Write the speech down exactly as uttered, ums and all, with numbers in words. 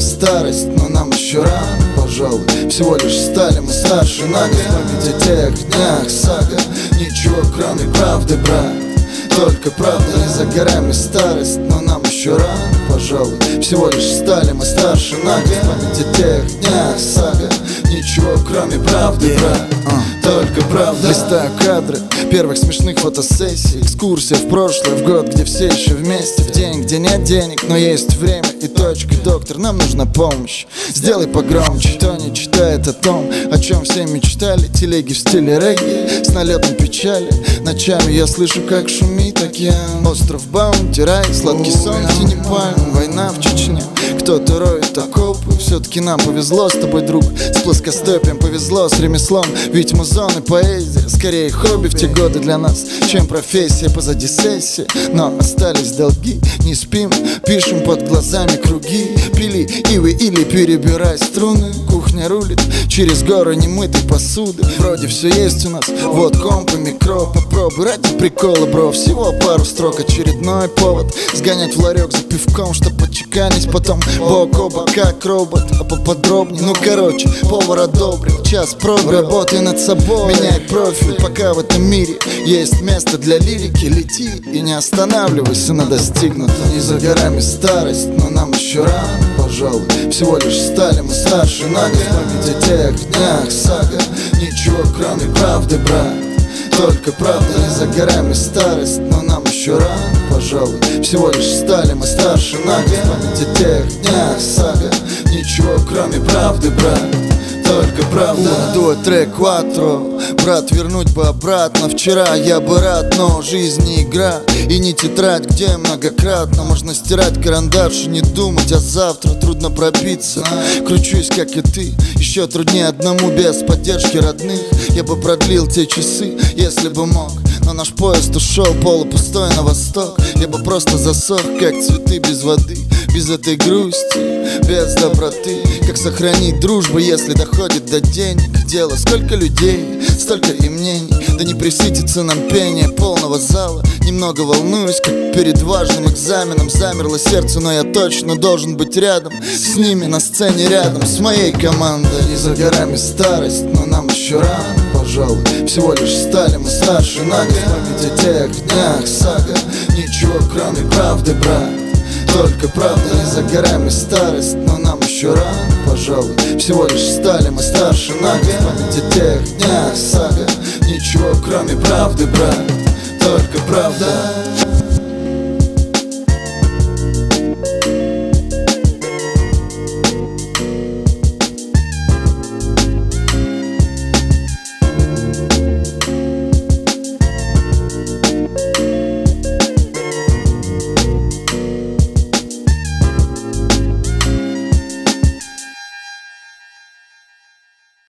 старость, но нам еще рано, пожалуй. Всего лишь стали мы старше на год. Память о тех днях, сага. Ничего кроме правды, брат. Только правда, не за горами старость, но нам еще рано, пожалуй. Всего лишь стали мы старше на год. Память о тех днях, сага. Ничего кроме правды, брат. Только правда. Листаю кадры первых смешных фотосессий. Экскурсия в прошлое, в год, где все еще вместе. В день, где нет денег, но есть время и точка. Доктор, нам нужна помощь. Сделай погромче. Кто не читает о том, о чем все мечтали. Телеги в стиле регги, с налетом печали. Ночами я слышу, как шумит океан. Остров Баунти, рай, сладкий сон в тени пальм. Война в Чечне, кто-то роет окопы. Все-таки нам повезло с тобой, друг. С плоскостопием повезло, с ремеслом. Ведь музон и поэзия скорее хобби в те годы для нас, чем профессия. Позади сессии, но остались долги. Не спим, пишем под глазами круги. Пили ивы или перебирай струны. Кухня рулит через горы немытой посуды. Вроде все есть у нас, вот комп и микро. Попробуй ради прикола, бро. Всего пару строк, очередной повод сгонять в ларек за пивком, чтоб подчеканить потом бок о бок, как робот. А поподробнее, ну короче, повар одобрил. Час проб, работай над собой, меняй профиль. Пока в этом мире есть место для лирики, лети и не останавливайся на достигнутом. Не за горами старость, но нам еще рано, пожалуй. Всего лишь стали мы старше на год. Память о тех днях, сага. Ничего кроме правды, брат. Только правда, не за горами старость, но нам еще рано, пожалуй. Всего лишь стали мы старше на год. Память о тех днях, сага. Ничего кроме правды, брат. Только правда. Дуа трек кватро. Брат, вернуть бы обратно. Вчера я бы рад, но жизнь не игра и не тетрадь, где многократно можно стирать карандаш и не думать, а завтра трудно пробиться. Кручусь, как и ты, еще труднее одному без поддержки родных. Я бы продлил те часы, если бы мог, но наш поезд ушел полупустой на восток. Я бы просто засох, как цветы без воды, без этой грусти, без доброты. Как сохранить дружбу, если доходит до денег? Дело, сколько людей, столько и мнений. Да не присытится нам пение полного зала. Немного волнуюсь, как перед важным экзаменом. Замерло сердце, но я точно должен быть рядом с ними на сцене, рядом с моей командой. Не за горами старость, но нам еще рано, пожалуй. Всего лишь стали мы старше на год. Память о тех днях, сага. Ничего кроме правды, брат. Только правда, не за горами старость, но нам еще рано, пожалуй. Всего лишь стали мы старше на год. Память о тех днях, сага. Ничего кроме правды, брат. Только правда.